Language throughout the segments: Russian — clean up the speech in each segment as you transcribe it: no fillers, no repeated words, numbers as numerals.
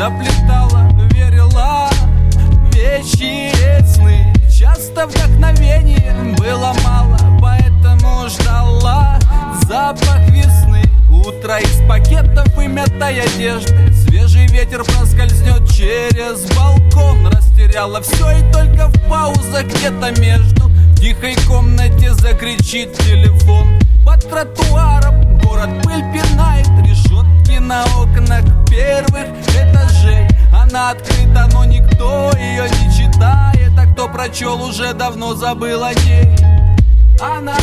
заплетала, верила вещи сны. Часто вдохновения было мало, поэтому ждала запах весны. Утро из пакетов и мятой одежды, свежий ветер проскользнет через балкон. Растеряла все и только в паузах где-то между в тихой комнате закричит телефон. Под тротуаром город пыль пинает, решетки на окнах первых этажей. Она открыта, но никто ее не читает, а кто прочел, уже давно забыл о ней. Она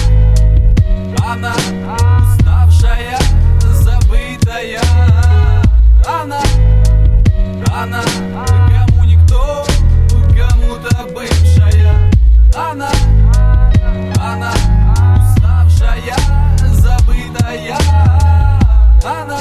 уставшая, забытая. Она кому никто, кому-то бывшая. Она уставшая, забытая. Она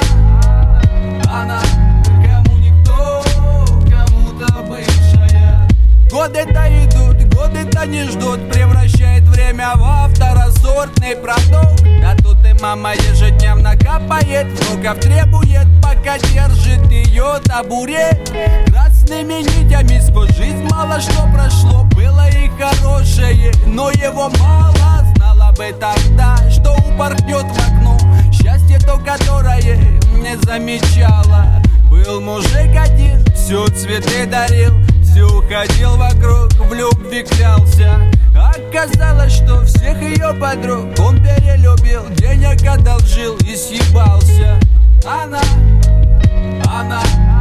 кому никто, кому-то бывшая. Годы-то идут, годы-то не ждут, превращает время во второсортный продукт. А тут и мама ежедневно капает, внуков требует, пока держит ее табурет. Красными нитями сквозь жизнь мало что прошло. Было и хорошее, но его мало. Знала бы тогда, что упорхнет в окно счастье то, которое не замечала. Был мужик один, все цветы дарил, все ходил вокруг, в любви клялся. Оказалось, что всех ее подруг он перелюбил, денег одолжил и съебался. Она